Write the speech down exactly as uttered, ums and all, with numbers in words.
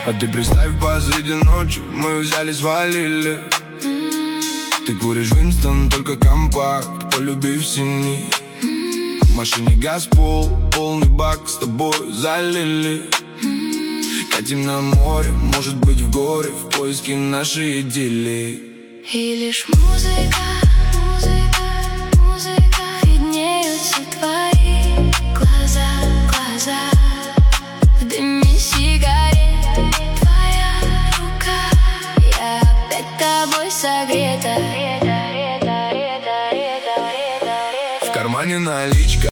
А ты представь, посреди ночи мы взяли, свалили. Ты куришь Винстон, только компакт, полюбив синий. В машине газ пол, полный бак, с тобой залили. Катим на море, может быть в горе, в поиске нашей идиллии. И лишь музыка, музыка, музыка, виднеются твои глаза, глаза в дыме сигарет. Твоя рука, я опять тобой согрета. В кармане наличка.